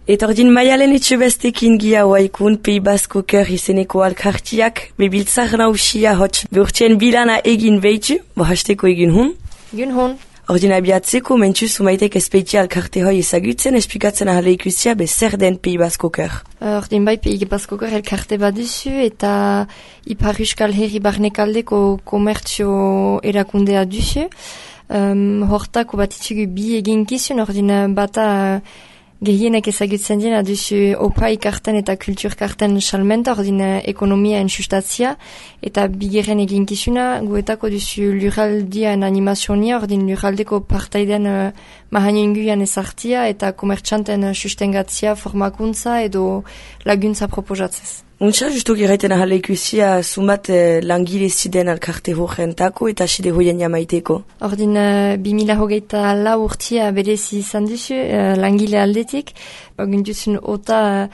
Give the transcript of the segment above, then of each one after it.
Eta ordin maialen etxebestekin gia waikun Pei Basko Kör izeneko alkartiak bebiltzar nausia hotz beurtien bilana egin behitu, bohasteko egin hun? Egin hun. Ordin abiatzeko mentsu sumaitek espeitia alkarte hoi ezagutzen esplikatzen ahale ikusia be zer den Pei Basko Kör. Ordin bai Pei Basko Kör elkarte baduzu eta Ipar Euskal Herri barnekaldeko komertzio erakundea duzu. Hortako bat itzugu bi eginkizun, ordin bata gehienek ezagutzen dien aduzu opai karten eta kultur karten salmenta, ordin ekonomiaen sustatzia, eta bigeren eginkizuna guetako duzu lurraldian animazionia, ordin lurraldeko partaidean mahaninguian ezartia eta komertxanten sustengatzia, formakuntza edo laguntza proposatzez. Untsa, justu geraiten ahale ikusia sumat langile ziden alkarte horrentako eta side hoien jamaiteko. Ordin 2024 urtia berezi izan duzu langile aldetik, gintuzun ota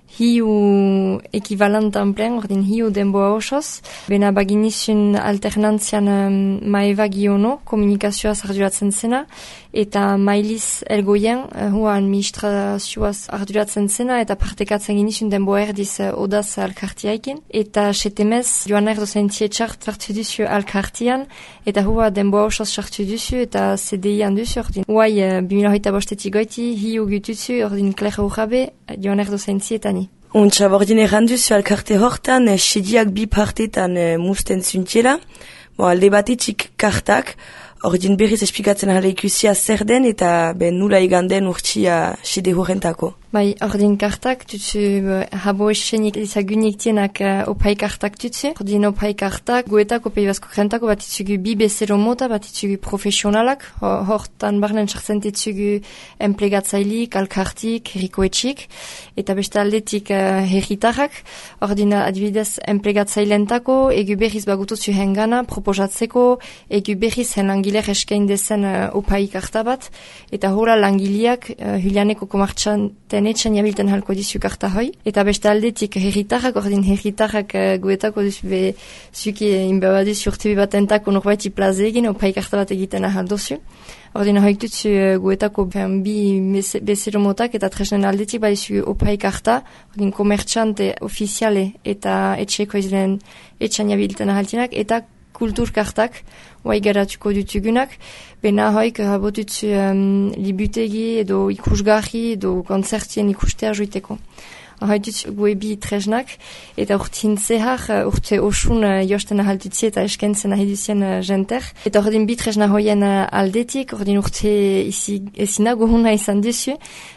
hiu ekivalentan plen, ordin hiu denboa osoz. Bena baginizun alternantzian maeva giono, komunikazioaz arduratzen zena, eta mailiz elgoien, hua administrazioaz arduratzen zena, eta partekatzen ginizun denboa erdiz odaz alkartiaikin. Eta setemez, joan erdo zentzietxart hartu duzu alkartian, eta hua denboa osoz sartu duzu, eta CDI-an duzu, ordin. Huai, 2025 goiti, hiu gututzu, ordin klera urrabe, joan erdo zentzietani. Untsa, bordin erranduzu alkarte hortan, sediak bi partetan musten zuntiela, alde batetik kartak, ordin berriz esplikatzen ahale ikusia zer den eta nula iganden urtsia sede horrentako. Bai, ordin kartak, tutsu habo esenik ezagunik tienak opai kartak tutsu. Ordin opai kartak, guetako Pei Basko Körentako bat itzugu bi bezero mota, bat itzugu profesionalak, hortan barnen sartzen ditzugu enplegatzailik, alkartik, herrikoetxik, eta beste aldetik herritarrak. Ordin adibidez enplegatzailentako, egu berriz bagutuzu hengana, proposatzeko, egu berriz langileak eskain dezen opai karta bat, eta hora langileak hulianeko komartxanten etxan jabilten halko dizu karta hoi. Eta beste aldetik herritarrak, ordin herritarrak guetako duzu zuki inbabadizu urtebi bat entako norbaiti plaze egin, opai karta bat egiten ahaldozu. Ordin hoik dutzu guetako bi bezero motak eta tresnen aldetik badizu opai karta, ordin komertxante ofiziale eta etxeko izlen etxan jabilten ahaltinak, eta kulturkartak, oai garatuko dutugunak, bena hoik habotutzu libutegi edo ikusgarri edo konzertien ikustea joiteko. Haituz guebi tresnak, eta urtin zehar, urte osun josten ahaltutzi eta eskentzen ahiduzien jenter. Eta ordin bi tresna hoien aldetik, ordin urte ezinago huna izan duzu,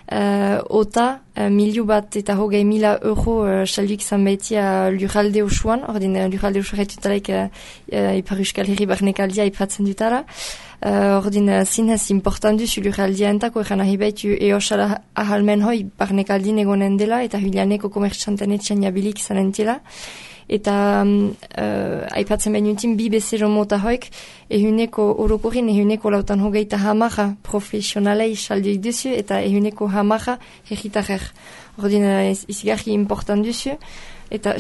ota 1.100.000 euro salduik izan behitia lurralde osuan, ordin lurralde osu retutalaik Ipar Euskal Herri barnekaldia ipatzen dutara. Ordin zinez important duzu lurraldia entako, egan ahi behitu eosala ahalmen hoi barnekaldin egonen dela, eta hulianeko komertxanten etxan jabilik izanen dela. Eta aipatzen behinutin bi bezero mota hoik, ehuneko orokorin, ehuneko lautan hogeita hamaja profesionalei salduik duzu, eta ehuneko hamaja herritarrer. Ordin izigarri important duzu, eta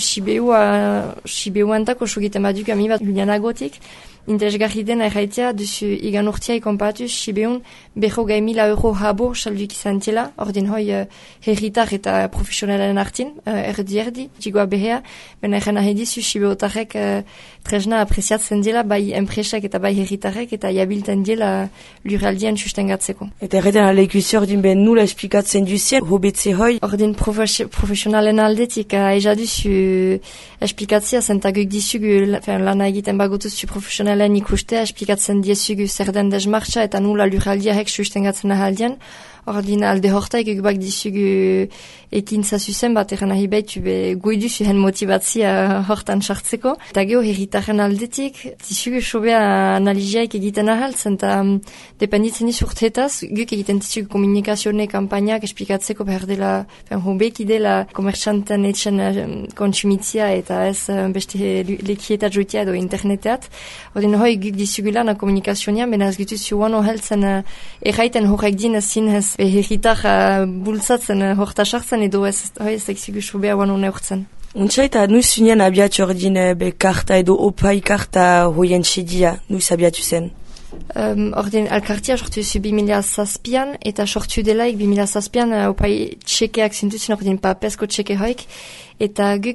Sibeu entako sugiten baduk ami bat hulianagotik, interesgarri dena erraitea duzu igan urtia ikonpatuz Sibeun 40.000 euro habo salduik izan tela, ordin hoi herritar eta profesionalen artin, erdi, tigoa behea, bena erren ahedizu Sibeutarrek tresna apresiatzen dela, bai enpresak eta bai herritarrek, eta jabilten dela lurraldien sustengatzeko. Eta erreten aleikuzi ordin ben nula esplikatzen duzien, hobetze hoi? Ordin profesionalen aldetik, duzu esplikatzia zentaguk dizugu lana egiten bagotuzu profesionalen ikustea, esplikatzen diezugu zer den desmartxa eta nula lurraldiarek sustengatzen ahaldian. Ordin alde hortaik egubak dizugu ekintza zuzen bat eran ahi behitu guiduzu hen motibatzia hortan sartzeko. Eta geho herritaren aldetik dizugu sobea analiziaik egiten ahaltzen eta dependitzen dizu urtetaz, guk egiten dizugu komunikazione kampainak esplikatzeko behar dela, hobeki dela komertxanten etxen kontsumitzia eta ez beste lekietat joitea edo interneteat. Ordin hoi guk dizugu lan komunikazionean, bena ez gutuzu uano heltzen erraiten horrek dinez zinez herritar bultzatzen horta sartzen edo ez egizugu sobea uano neurtzen. Untsa eta nuiz zunean abiatu ordin karta edo opai karta hoien sedia, nuiz abiatu zen? Ordin elkartia sortu duzu 2007an, eta sortu delaik 2007an opai txekeak zintuzun, ordin papesko txeke hoik, eta guk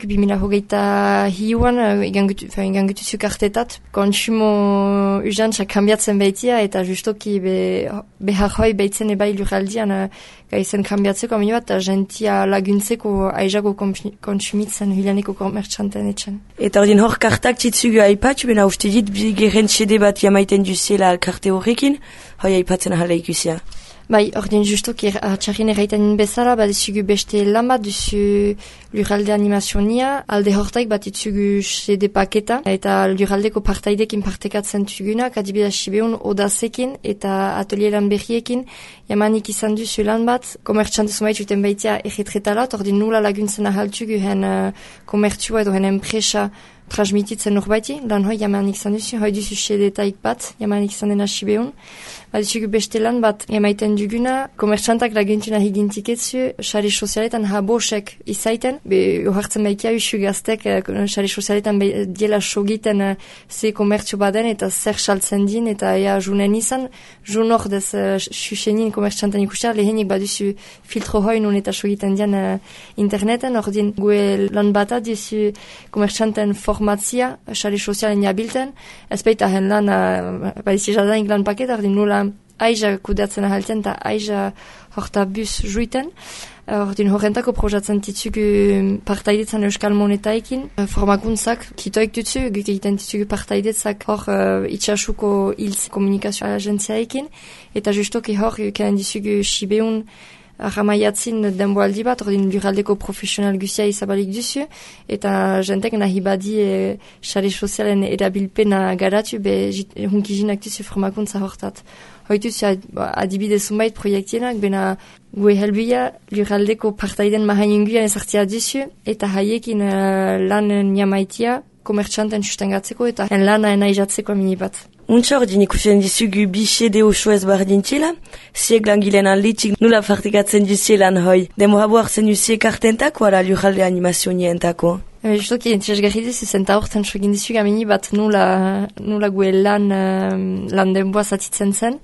2023an igangutuzu kartetat, kontsumo usantza kambiatzen baitia, eta justoki behar hoi baitzen ebai lurraldian gaizen kambiatzeko amini bat, eta gentia laguntzeko aizago kontsumitzen hilaneko komertxanten etxen. Eta ordin hor kartak txitzugu aipatxu, bena uste dit bi gerentxede bat jamaiten duziela alkarte horrekin, hoi aipatzen ahala ikusia. Bai, ordin justoki txarrin erraiten bezala, bat izugu beste lan bat duzu lurralde animazionia, alde hortaik bat itzugu sede paketa, eta lurraldeko partaidekin partekatzen tugunak, adibidez Sibeun odazekin eta atelier lan berriekin, jamanik izan duzu lan bat, komertxante zumait uten baitia erretretalat, ordin nula laguntzen ahaltugu hen komertzua edo hen enpresa transmititzen norbaiti, lan hoi jamanik izan duzu, hoi duzu sedetaik bat, jamanik izan dena Sibeun. Badizugu beste lan bat emaiten duguna, komertxantak laguntuna higintiketzu, sare sozialetan habosek izaiten, ohartzen baikia usu gaztek, sare sozialetan diela sogiten ze komertzio baden eta zer saltzen din, eta ea junen izan, jun ordez susenin komertxantan ikusia, lehenik baduzu filtro hoi nun eta sogiten dian interneten, ordin gue lan bata dizu komertxanten formatzia, sare sozialen jabilten, ez baita hen lan, badizu jadanik lan paket, ordin nula aiza kudeatzen ahalten eta aiza horta bus juiten. Ordin horrentako projatzen titzugu partaidetzan Euskal Monetaekin. Formakuntzak kitoik dutzu, guk egiten titzugu partaidetzak hor itxasuko hiltz komunikazio agentziaekin. Eta justoki hor kenen dizugu Sibeun arramaiatzin denboaldi bat, ordin lurraldeko profesional guzia izabalik duzu, eta jentek nahi badi sare sozialen erabilpena garatu, hunkizinak duzu formakuntza hortat. Hoituz adibide zunbait proiektienak, bena gue helbuia lurraldeko partaiden mahainunguan ezartzea duzu, eta haiekin lan niamaitia komertxanten sustengatzeko eta lana enaizatzeko amini bat. Untsa ordin ikusten dizugu bi sede oso ez bardintxela, ziek langileen alditik nula partikatzen duzielan hoi. Demorabo hartzen duziek artentako ala lurralde animazionientako? Justoki entzesgarri duzu zenta horten sogin dizugu amini bat nula gue lan denboa zatitzen zen,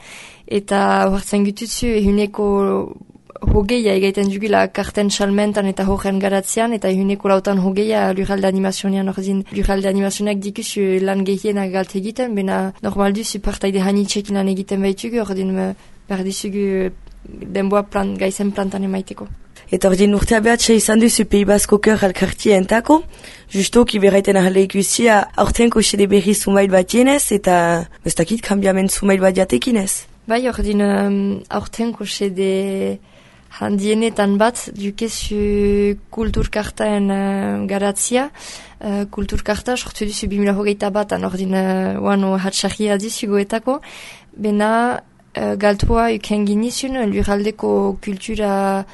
eta hartzen gututzu ehuneko hogeia egaiten dugula karten salmentan eta horren garatzean, eta ehuneko lautan hogeia lurralde animazionian, ordin lurralde animazionak dikuzu lan gehienak galt egiten, bena normal duzu partaide hanitxekin lan egiten baitugu, ordin behar dizugu denboa gaizen plantan emaiteko. Eta ordin urtea behatxa izan duzu Pei Basko Kör alkartia entako, justoki berraiten ahale ikusia aurtenko sede berri zumait bat jenez, eta bestakit kambiamen zumait bat jatekinez. Bai, ordin aurtenko sede handienetan bat dukezu kulturkartaen garatzia. Kulturkarta sortu duzu 2021 ordin hatxarria duzu goetako. Bena galtua ukengin izun lurraldeko kultura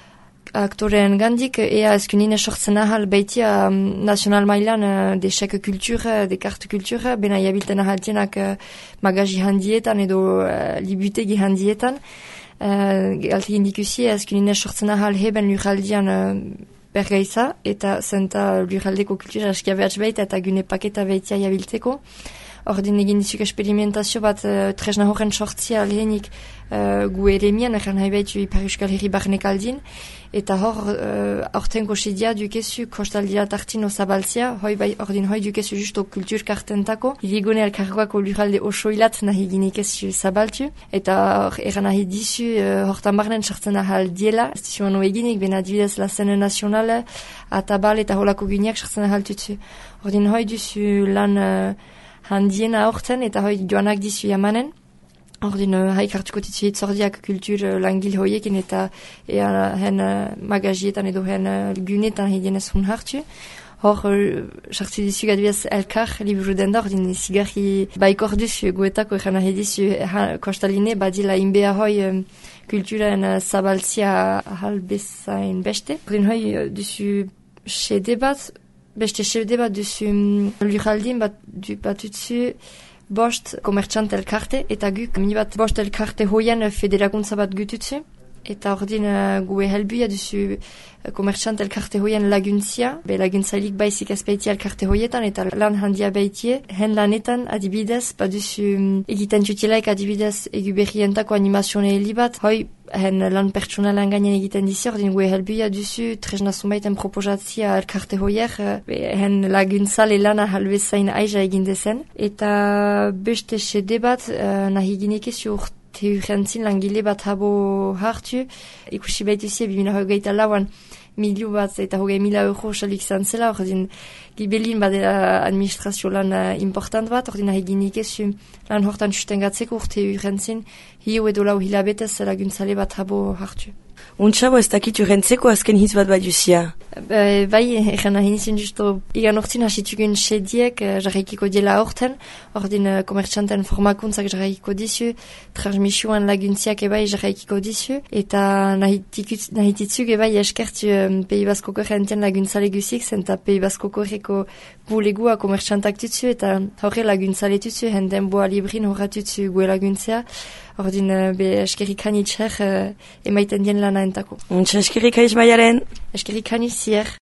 aktoren gandik, ea eskunine sortzen ahal baitia nazional mailan desek kultura, dekart kultura, bena jabilten ahaltienak magazi handietan edo libutegi handietan. Galtegin dikusi eskunine sortzen ahal heben lurraldian bergaiza, eta zenta lurraldeko kultura askia behatz baita eta gune paketa baitia jabiltzeko. Ordin egin dizuk esperimentazio bat tresna horren sortzia lehenik gu eremian, erran nahi baitu Ipar Euskal Herri barnek aldin, eta hor aurtenko sedia dukezu kostaldia tartino zabaltzia, ordin hoi dukezu justo kulturkartentako, irigone elkargoako lurralde osoilat nahi ginikezu zabaltu, eta erran nahi dizu hortan barnen sartzen ahal diela, ez dizu anu eginik, bena adibidez la scène nationale, atabal eta holako gineak sartzen ahal tutzu. Ordin hoi duzu lan handiena aurten eta hoi joanak dizu jamanen. Ordin haik hartuko titzu hitzordiak kultur langil hoiekin eta hen magazietan edo hen gunetan hidienez hun hartu. Hor, sartu dizu gaduaz elkar liburu denda, ordin zigarri baikor duzu goetako ekan nahi dizu kostaline badila inbea hoi kulturen zabaltzia ahal bezain beste. Ordin hoi duzu sede bat, beste sede bat duzu lurraldin bat utzu bost komertxant elkarte, eta guk mi bat bost elkarte hoien federakuntza bat gututzu. Eta ordin gue helbuia duzu komertxant elkarte hoien laguntzia, laguntzailik baizik ezpeitia elkarte hoietan, eta lan handia baitie, hen lanetan adibidez, baduzu egiten tutilaik adibidez egu berrientako animazione heli bat, hoi hen lan pertsonalan gainen egiten dizi, ordin gue helbuia duzu tresna zumbaiten proposatzia elkarte hoier, hen laguntzale lana halbezain aiza egin dezen, eta beste sede bat nahi gineke zuurt urgentzin langile bat habo hartu, ikusi baituzie 2024an miliu bat eta 20.000 euro salik zantzela, ordin gibelin badela administrazio lan important bat, ordin nahi ginik ezu lan hortan sustengatzeko urte urgentzin, hiu edo lau hilabetez laguntzale bat habo hartu. Untxabo ez dakit urrentzeko azken hitz bat baduzia? Bai, egan nahi nizien justo igan hortzin hasitugun sediek jarraikiko dela horten, ordin komertxanten formakuntzak jarraikiko dizu, transmisioan laguntziak ebai jarraikiko dizu, eta nahi titzuk ebai eskertu Pei Baskoko jenten laguntzale guzik, zenta Pei Baskoko reko bulegua komertxantak tutzu, eta horre laguntzale tutzu, henden boa librin horratutzu gue laguntzea, ordin eskerrik hanitxer emaiten dien lana entako. Eskerrik haiz Maialen. Eskerrik hanitzier.